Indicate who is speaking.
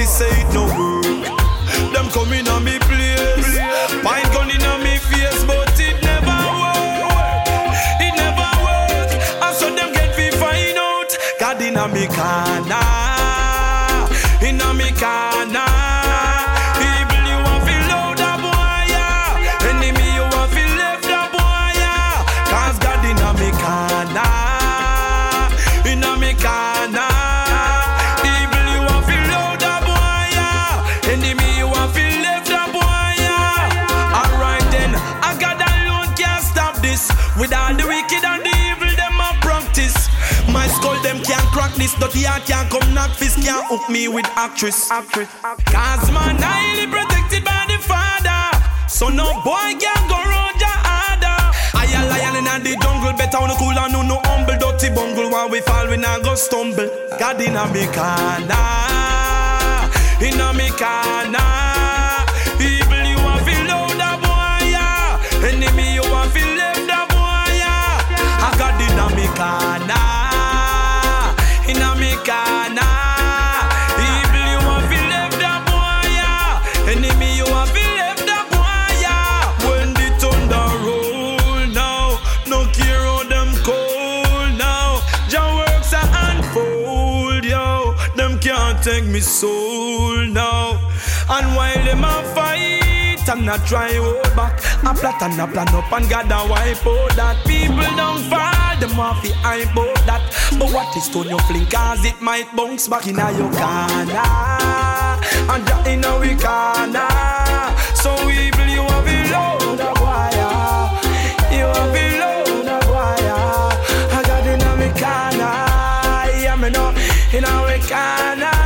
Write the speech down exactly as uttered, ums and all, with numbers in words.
Speaker 1: she say it no work. Them coming on me place, pine gun in on me face, but it never work. It never work. And so them get me find out. God in a me corner, in a me corner. Evil you want feel loud a boy, yeah. Enemy you want feel left a boy, yeah. Cause God in a me corner, in a me corner. Evil you want feel loud a boy, yeah. Enemy you want feel left a boy, yeah. Alright then, I God alone can't stop this. With all the wicked and the evil them a practice. My skull them can't crack this. Dirty heart can't come knock fist. Can't hook me with actress, actress. Cause man highly protected by the father. So no boy can't go round your harder. I a lion in the jungle. Better on the cool and no no humble. Dirty bungle. When we fall we not go stumble. God in a me corner, in a me corner. Evil you want feel loud a boy, yeah. Enemy you want feel left a boy, yeah. I got in a me corner, in a me corner. Evil you want feel left a boy, yeah. Enemy you want feel left a boy, yeah. When the thunder roll now, no care how them cold now. Jah works a unfold, yo. Them can't take me soul now. And while them a fight, I'm not try hold back. I plot and I plan up and God a wipe out that. People don't fall, them want fi hype out that. But what is stone you fling, cause it might bounce back in a your corner. And Jah in a we corner. So evil you want fi load a wire. You want fi load a wire. I got in a me corner. Yeah me know in a we corner.